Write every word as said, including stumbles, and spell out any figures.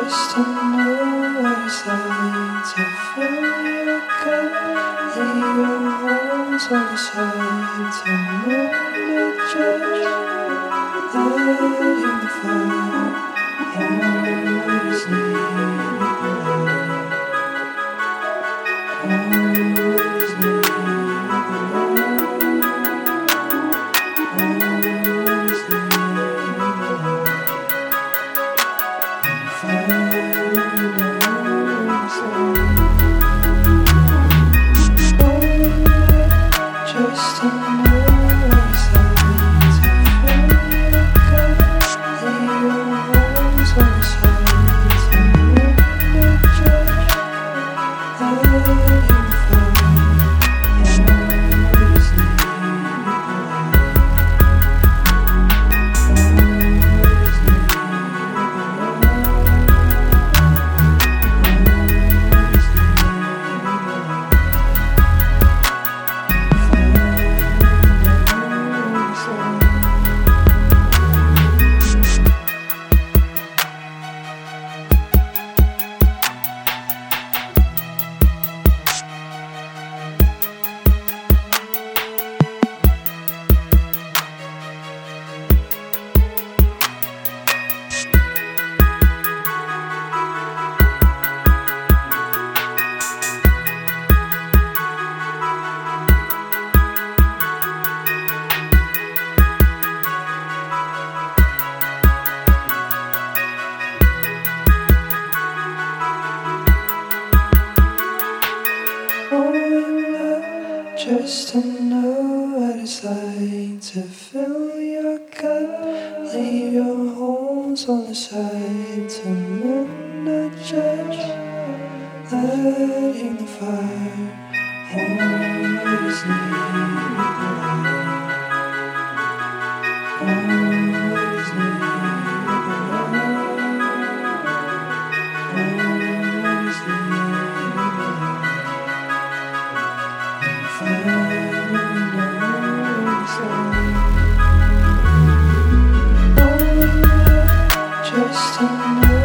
Just to know what it's like to feel your gut. Leave your horns on the side to not judge. Lighting the fire, always leave the light. Always leave the light. Always leave the light. Just to know what it's like to feel your gut. Leave your horns on the side to not judge. Lighting the fire, always leave the light. Always leave the Just to know what it's like to feel your gut. Leave your horns on the side to not judge. Lighting the fire, always leave the light. Always leave the light. Always leave the light. Just to know